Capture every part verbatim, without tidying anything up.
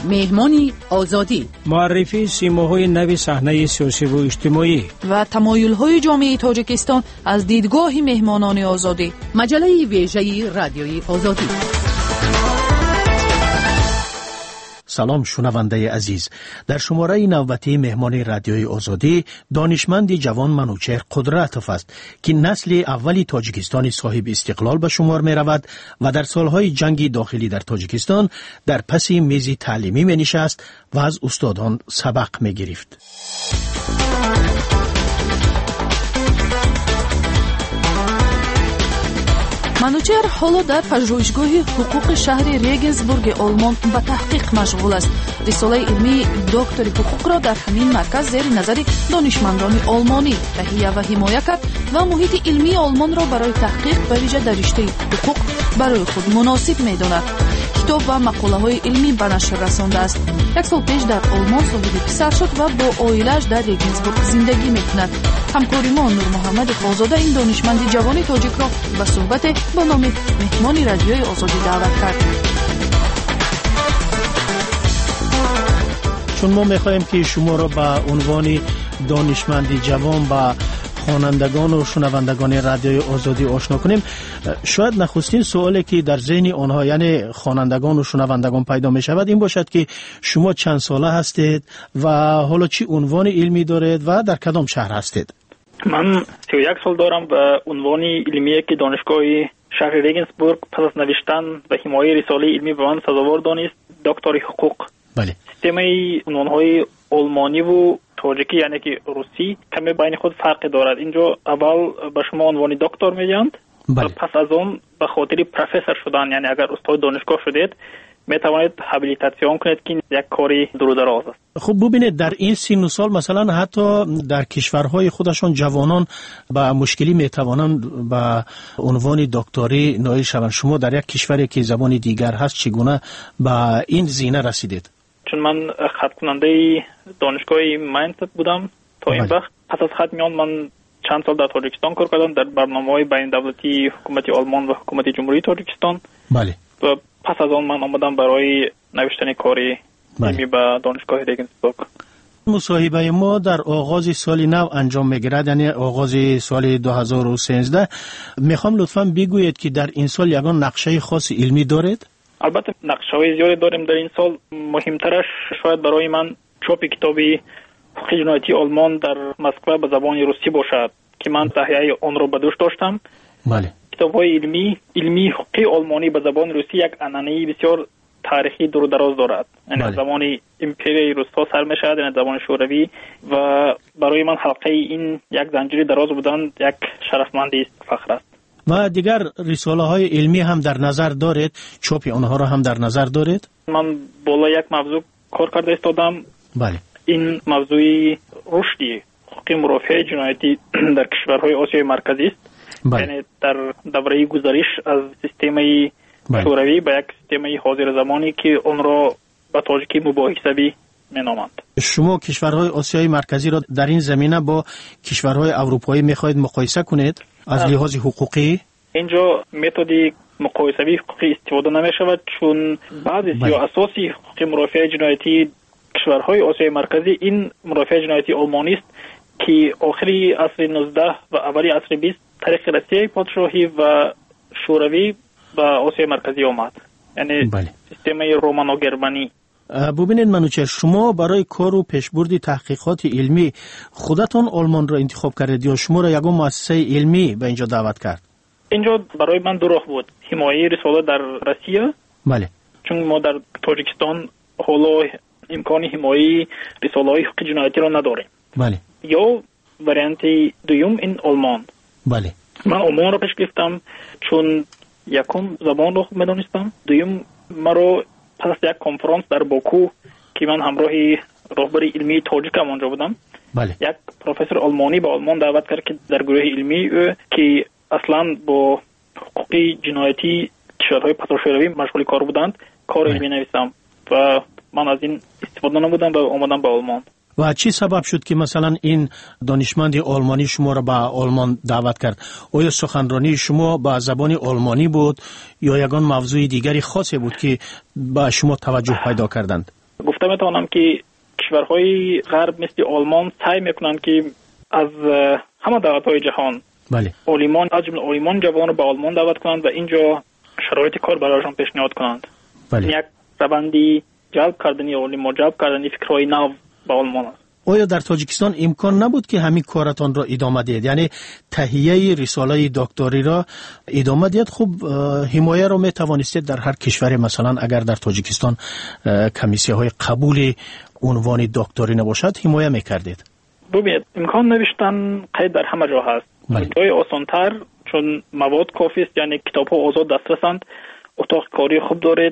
مهمانی آزادی، معرفی سیماهای نو صحنه سیاسی و اجتماعی و تمایل‌های جامعه تاجیکستان از دیدگاه مهمانان آزادی. مجله ویژه رادیوی آزادی. سلام شنونده عزیز، در شماره نوبتی مهمان رادیوی آزادی دانشمند جوان منوچهر قدرتوف است که نسل اولی تاجیکستانی صاحب استقلال به شمار می رود و در سالهای جنگ داخلی در تاجیکستان در پس میز تعلیمی می نشست و از استادان سبق می گرفت. منوچهر حالا در پژوهشگاه حقوق شهر ریگنسبورگ آلمان به تحقیق مشغول است. رساله علمی دکتر حقوق را در همین مرکز زیر نظر دانشمندان آلمانی تهیه و حمایت کرد و محیط علمی آلمان را برای تحقیق به ویژه در رشته حقوق برای خود مناسب می‌داند. کتاب و مقاله های علمی به نشر رسانده است. یک سال پیش در آلمان صاحب پسر شد و با عائله‌اش در ریگنسبورگ زندگی می‌کند. همکاری ما نور محمد خازاده این دانشمند جوان تاجیک را به صحبت با نام مهمان رادیوی آزادی دعوت کرد. چون ما می‌خواهیم که شما را به عنوان دانشمند جوان با خوانندگان و شنوندگان رادیوی آزادی آشنا کنیم، شاید نخستین سوالی که در ذهن آنها یعنی خوانندگان و شنوندگان پیدا می شود این باشد که شما چند ساله هستید و حالا چی عنوان علمی دارید و در کدام شهر هستید؟ من سی و یک سال دارم و عنوان علمی که دانشگاه شهر ریگنسبورگ پس از نوشتن و حمایت رساله علمی به من سزاوار دانست دکتر حقوق. بله. سیستم عنوان‌های آلمانی و تاجیکی یعنی که روسی کمی بین خود فرق دارد. اینجا اول به شما عنوان دکتر میگویند، بله. پس از اون به خاطر پروفسور شدن یعنی اگر استاد دانشگاه شدید می توانید هابیلیتاسیون کنید که یک کاری دور است. خب ببینید در این سن و سال مثلا حتی در کشورهای خودشان جوانان با مشکلی می توانند به عنوان دکتری نائل شوند. شما در یک کشوری که زبان دیگر هست چگونه به این زینه رسیدید؟ چون من خط کننده دانشگاه ماینز بودم تا این وقت. پس از خط میان من چند سال در تاجیکستان کار کردم در برنامه‌های بین دولتی حکومت آلمان و حکومت جمهوری تاجیکستان. بله. و پس از آن من آمدم برای نوشتن کاری علمی به دانشگاه ریگنسبورگ. مصاحبه ما در آغاز سال نو انجام میگیرد یعنی آغاز سال دو هزار و سیزده. میخوام لطفاً بگویید که در این سال یگان نقشه خاص علمی دارید؟ البته نقشه‌های زیادی داریم در این سال. مهمترش شاید برای من چاپ کتابی حقوق جنایتی آلمان در مسکو به زبان روسی باشد که من تهیه آن را به دوش داشتم. بله. کتاب‌های علمی علمی حقوق آلمانی به زبان روسی یک عنعنه بسیار تاریخی دور دراز دارد. یعنی بله. زمان امپرای روس‌ها سر می‌شود یعنی زبان شوروی و برای من حلقه این یک زنجیره دراز بودن یک شرفمندی است، فخر است. و دیگر رساله های علمی هم در نظر دارید؟ چاپ آنها را هم در نظر دارید؟ من بالا یک موضوع کار کرده استادم. بله. این موضوع رشد حقوق مرافع جنایتی در کشورهای آسیای مرکزی است. بله. یعنی در دوره گذشته از سیستم بله. شوروی به یک سیستم حاضر زمانی که آن را به تاجیکی مباحثه‌ای مینامند. شما کشورهای آسیای مرکزی را در این زمینه با کشورهای اروپایی می‌خواهید مقایسه کنید از لحاظ حقوقی؟ اینجا متد مقایسه‌ای حقوقی استفاده نمی‌شود چون بعضی یا اساسی حقوق مرافع جنایتی کشورهای آسیای مرکزی این مرافع جنایتی آلمانی است که آخری عصر نوزده و اولی عصر بیست طریق روسیه پادشاهی و شوروی به آسیای مرکزی آمد. یعنی بله. سیستم رومانو گرمانی. ببینید منوچهر، شما برای کار و پیشبرد تحقیقات علمی خودتان آلمان را انتخاب کردید یا شما را یگان مؤسسه علمی به اینجا دعوت کرد؟ اینجا برای من دو راه بود. حمایت رساله در روسیه. بله. چون ما در تاجیکستان حالا امکان حمایت رساله‌های حقوق جنایتی را نداریم. بله. یا وریانت دوم این آلمان. بله. من آلمان را پیش گرفتم چون یکم زبان را خوب می‌دانستم. دوم مرا پس از یک کنفرانس در باکو که من همراه راهبر علمی تاجیک آنجا بودم. بله. یک پروفسور آلمانی به آلمان دعوت کرد که در گروه علمی او که اصلا با حقوق جنایتی کشورهای پساشوروی مشغول کار بودند کار علمی نویسم و من از این استفاده نمودم و آمدم به آلمان. و چی سبب شد که مثلا این دانشمند آلمانی شما را به آلمان دعوت کرد؟ آیا سخنرانی شما به زبان آلمانی بود یا یگان موضوع دیگری خاصی بود که به شما توجه پیدا کردند؟ گفته میتونم که کشورهای غرب مثل آلمان سعی میکنند که از همه دولت‌های جهان بله عالمان از جمله عالمان جوان رو به آلمان دعوت کنند و اینجا شرایط کار برایشان پیشنهاد کنند. بله. یک روندی جلب کردنی عالمان، جلب کردنی فکرهای نو به آلمان است. آیا در تاجیکستان امکان نبود که همین کارتان را ادامه دهید، یعنی تهیه رساله دکتری را ادامه دهید؟ خب حمایه را می توانستید در هر کشور، مثلا اگر در تاجیکستان کمیسیه های قبول عنوان دکتری نباشد حمایه میکردید. ببینید امکان نوشتن قید در همه جا هست. بله. جای آسانتر چون مواد کافی است، یعنی کتاب ها آزاد دسترسند، اتاق کاری خوب دارید،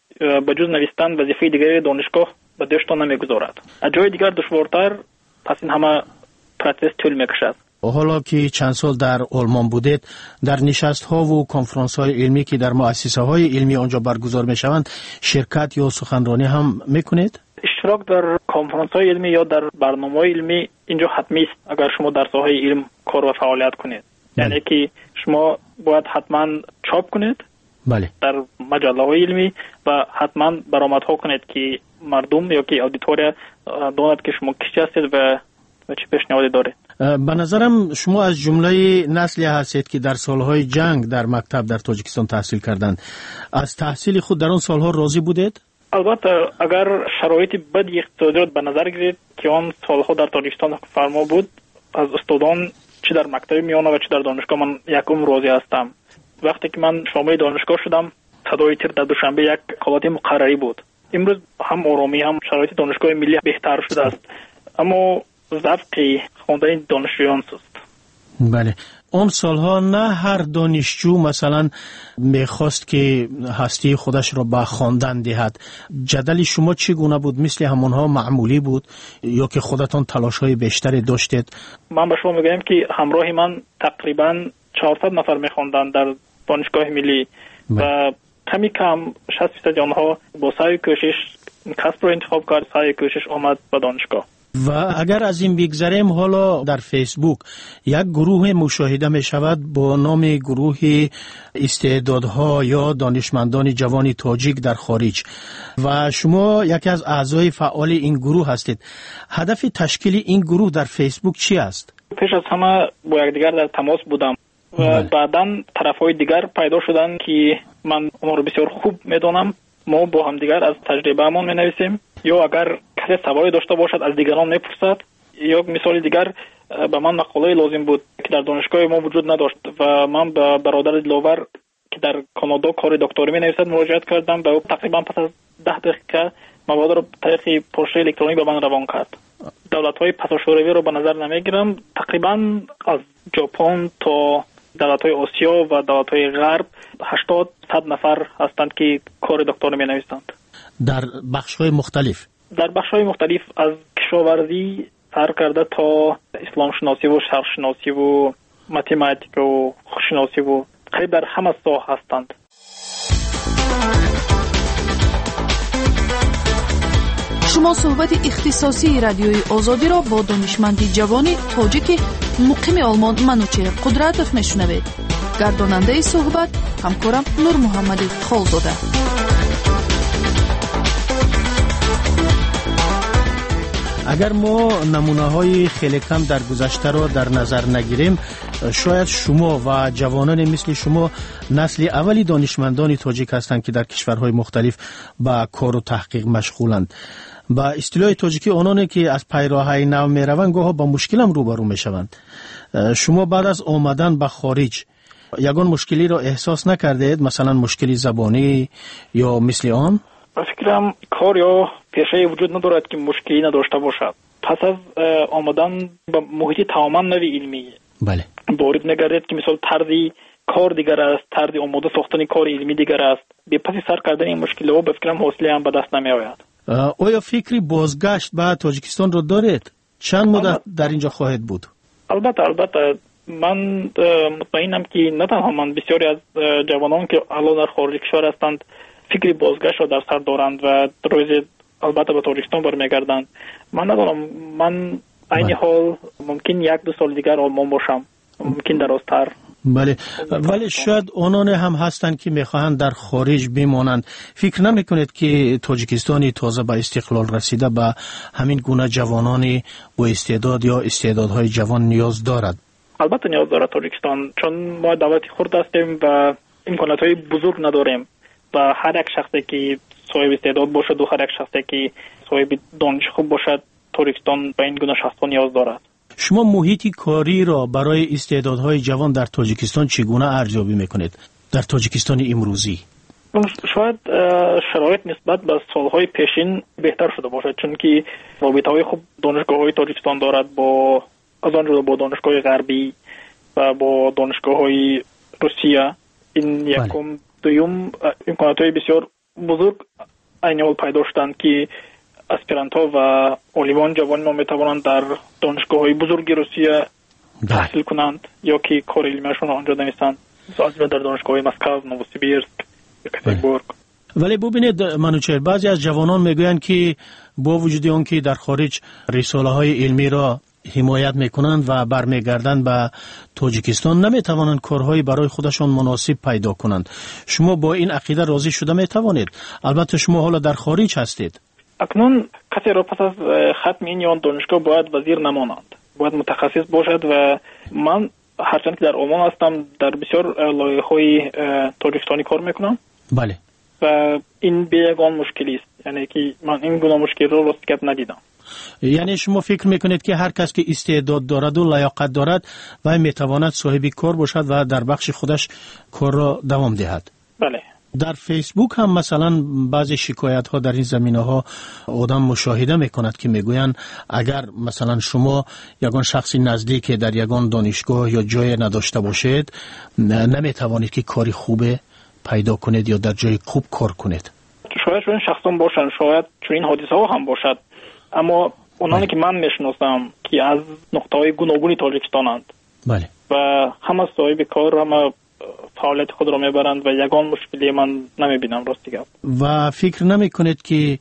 به جز نوشتن وظیفه دیگری دانشگاه به دشتان نمیگذارد. از جای دیگر دشوارتر، پس این همه پروسس طول میکشد. حالا که چند سال در آلمان بودید، در نشست ها و کنفرانس های علمی که در مؤسسه های علمی آنجا برگزار می شوند شرکت یا سخنرانی هم میکنید؟ اشتراک در کنفرانس های علمی یا در برنامه های علمی اینجا حتمی است اگر شما در ساحه علم کار و فعالیت کنید. بله. یعنی که شما باید حتما چاپ کنید بله. در مجله های علمی و حتما برآمدها کنید که مردم یا که اودیتوریا داند که شما کی هستید و چه پیشنهادی دارید. به نظرم شما از جمله نسلی هستید که در سالهای جنگ در مکتب در تاجیکستان تحصیل کردند. از تحصیل خود در آن سالها راضی بودید؟ البته اگر شرایط بدی اقتصادی را به نظر گیرید که آن سالها در تاجیکستان فرما بود، از استادان چه در مکتب میانه و چه در دانشگاه من یکم راضی هستم. وقتی که من شامل دانشگاه شدم، صدای تیر در دوشنبه یک حالت مقرری بود. امروز هم آرامی هم شرایط دانشگاه ملی بهتر شده است، اما ذوق خواندن دانشجویان است. بله. اون سالها نه هر دانشجو مثلا میخواست که هستی خودش را به خواندن دهد. جدل شما چگونه بود؟ مثل همونها معمولی بود یا که خودتان تلاش های بیشتری داشتید؟ من به شما میگم که همراه من تقریبا چهارصد نفر میخواندند در دانشگاه ملی و کمی کم شصت درصد آنها با سعی کوشش کسب را انتخاب کرد، سعی کوشش آمد به دانشگاه. و اگر از این بگذریم، حالا در فیسبوک یک گروه مشاهده می شود با نام گروه استعدادها یا دانشمندان جوان تاجیک در خارج و شما یکی از اعضای فعال این گروه هستید. هدف تشکیل این گروه در فیسبوک چی است؟ پیش از همه با یکدیگر در تماس بودم و بله. بعداً طرفهای دیگر پیدا شدند که من اونها رو بسیار خوب میدونم. ما با هم دیگر از تجربه‌مان می‌نویسیم، یا اگر کسی سوالی داشته باشد از دیگران می‌پرسد، یا مثال دیگر به من مقاله لازم بود که در دانشگاه ما وجود نداشت و من به برادر دلاور که در کانادا کار دکتری می‌نویسد مراجعه کردم و تقریبا پس از ده دقیقه مواد رو طریق پرسه الکترونیک به من روان کرد. دولت‌های پساشوروی رو به نظر نمی‌گیرم، تقریبا از ژاپن تا دولت‌های آسیا و دولت‌های غرب هشتاد صد نفر هستند که کار دکتری می‌نویسند در بخش‌های مختلف. در بخش‌های مختلف از کشاورزی سر کرده تا اسلام شناسی و شرق شناسی و متماتیک و شناسی و خیلی در همه ساحه هستند. شما صحبت اختصاصی رادیوی آزادی را با دانشمند جوانی تاجیک مقیم آلمان منوچهر قدرتوف میشنوید. گرداننده صحبت همکارم نور محمدی خالزاده. اگر ما نمونه‌های خیلی کم در گذشته را در نظر نگیریم، شاید شما و جوانان مثل شما نسل اولی دانشمندان تاجیک هستند که در کشورهای مختلف با کار و تحقیق مشغولند. با اصطلاح تاجیکی آنانی که از پیراهی نو میروند گاهی با مشکل هم روبرو میشوند. شما بعد از آمدن به خارج یگان مشکلی را احساس نکردید؟ مثلا مشکلی زبانی یا مثل آن؟ فکرم کار یا پیشه وجود ندارد که مشکلی نداشته باشد. پس از آمدن به محیط تماما نوی علمی بله وارد نگردید که مثلا طرزی کار دیگر است، طرز آماده ساختن کار علمی دیگر است. به پس سر کردن این مشکل‌ها به فکرم حوصله هم به دست نمی‌آید. آیا فکری بازگشت به تاجیکستان را دارید؟ چند مدت در اینجا خواهید بود؟ البته البته من مطمئنم که نه تنها من، بسیاری از جوانان که الان در خارج کشور هستند فکری بازگشت را در سر دارند و روز البته به تاجیکستان برمیگردند. من ندارم، من این حال ممکن یک دو سال دیگر آلمان باشم، ممکن درازتر. بله، ولی شاید آنان هم هستند که میخواهند در خارج بمانند. فکر نمیکنید که تاجیکستانی تازه به استقلال رسیده به همین گونه جوانانی با استعداد یا استعدادهای جوان نیاز دارد؟ البته نیاز دارد تاجیکستان، چون ما دولتی خرد هستیم و امکاناتهای بزرگ نداریم و هر یک شخصی که صاحب استعداد باشد و هر یک شخصی که صاحب دانش خوب باشد، تاجیکستان به این گونه شخصان نیاز دارد. شما محیط کاری را برای استعدادهای جوان در تاجیکستان چگونه ارزیابی میکنید در تاجیکستان امروزی؟ شاید شرایط نسبت به سالهای پیشین بهتر شده باشد، چون که رابطه‌های خوب دانشگاه‌های تاجیکستان دارد با از آن جدا با دانشگاه غربی و با دانشگاه‌های روسیه. این یکم. دوم، امکانات‌های بسیار بزرگ این حال پیدا شدند که اسپیرانت‌ها و عالمان جوان ما می‌توانند در دانشگاه‌های بزرگ روسیه تحصیل کنند یا که کار علمیشون آنجا دانستند، مثلا در دانشگاه مسکو، نووسیبیرسک، پترزبورگ. ولی ببینید منوچهر، بعضی از جوانان میگویند که با وجود آن که در خارج رساله‌های علمی را حمایت میکنند و برمیگردند به تاجیکستان، نمیتوانند کارهایی برای خودشان مناسب پیدا کنند. شما با این عقیده راضی شده میتوانید؟ البته شما حالا در خارج هستید. اکنون کسی را پس از ختم این یان دانشگاه باید وزیر نمانند، باید متخصص باشد و من هرچند که در عمان هستم در بسیار لایحه‌های تاجیکستانی کار میکنم. بله. و این به یگان مشکلی است، یعنی که من این گونه مشکل را راستیت ندیدم. یعنی شما فکر میکنید که هر کس که استعداد دارد و لیاقت دارد و میتواند صاحب کار باشد و در بخش خودش کار را دوام دهد؟ بله. در فیسبوک هم مثلا بعضی شکایت ها در این زمینه ها آدم مشاهده میکند که میگویند اگر مثلا شما یگان شخصی نزدیک در یگان دانشگاه یا جای نداشته باشید، نمیتوانید که کاری خوبه پیدا کنید یا در جای خوب کار کنید. شاید چون شخصان باشند، شاید چون این حادثه ها هم باشد، اما اونانی که من میشناسم که از نقطه های گوناگونی تاجیکستانند. بله. و همه صاحب کار، همه فعالیت خود را میبرند و یگان مشکلی من نمیبینم راستی گفت. و فکر نمی کنید که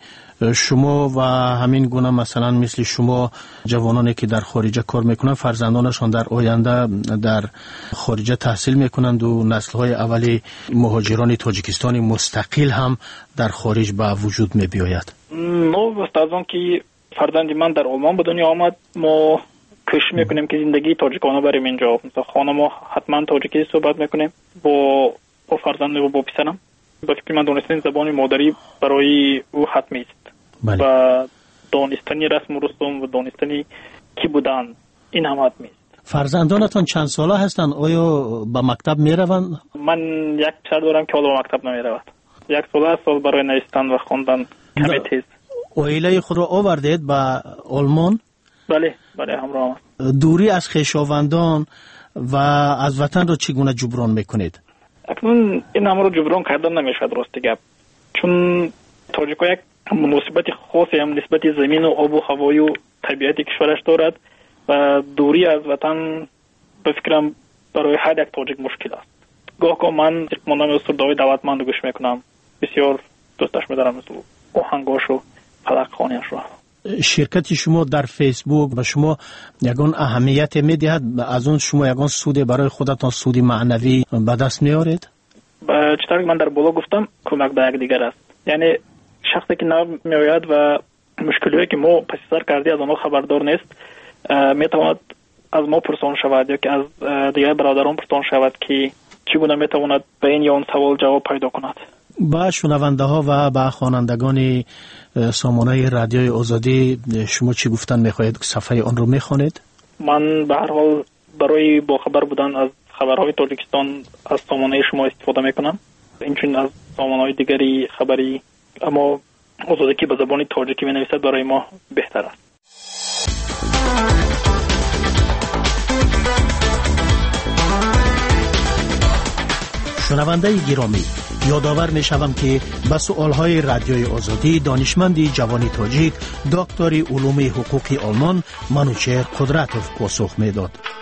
شما و همین گونه مثلا مثل شما جوانانی که در خارج کار میکنند فرزندانشان در آینده در خارج تحصیل میکنند و نسل‌های اولی مهاجران تاجیکستانی مستقل هم در خارج به وجود میبیاید؟ نو است از اون که فرزندی من در آلمان به دنیا آمد، ما کوشش میکنیم که زندگی تاجیکانه بریم اینجا. مثلا خانه ما حتما تاجیکی صحبت میکنیم با با فرزند و با پسرم. با فکر من دانستن زبان مادری برای او حتمی است. بله. و دانستنی رسم و رسوم و دانستنی کی بودن این هم حتمی است. فرزندانتان چند ساله هستند؟ آیا به مکتب میروند؟ من یک پسر دارم که حالا به مکتب نمیرود. یک سال است سال برای نوشتن و خواندن کمی تیز. عائله خود را آوردید به آلمان؟ بله، بله همراه. دوری از خویشاوندان و از وطن را چگونه جبران میکنید؟ اکنون این همه رو جبران کردن نمیشد راستی گپ، چون تاجیک‌ها یک مناسبت خاصی هم نسبت زمین و آب و هوای و طبیعت کشورش دارد و دوری از وطن به فکرم برای هر یک تاجیک مشکل است. گاه گاه من ماندم استادای دعوتمند رو گوش میکنم، بسیار دوستش میدارم، مثل آهنگاش و پلک خانیش رو. شرکت شما در فیسبوک و شما یگان اهمیت میدهد، از اون شما یگان سود برای خودتان سود معنوی به دست میارید؟ چطور که من در بالا گفتم کمک به یک دیگر است. یعنی شخصی که نو میآید و مشکلی که ما پس سر کردی از آنها خبردار نیست، میتواند از ما پرسان شود یا که از دیگر برادران پرسان شود که چگونه میتواند به این یا اون سوال جواب پیدا کند. با شنونده ها و با خوانندگان سامانه رادیوی آزادی شما چی گفتن میخواهید؟ صفحه آن رو میخوانید؟ من به هر حال برای باخبر بودن از خبرهای تاجیکستان از سامانه شما استفاده میکنم، اینچون از سامانه دیگری خبری اما آزادی که به زبان تاجیکی مینویسد برای ما بهتر است. شنونده گرامی، یادآور می شوم که به سؤالهای رادیوی آزادی دانشمندی جوانی تاجیک دکتر علوم حقوقی آلمان منوچهر قدرتوف پاسخ می داد.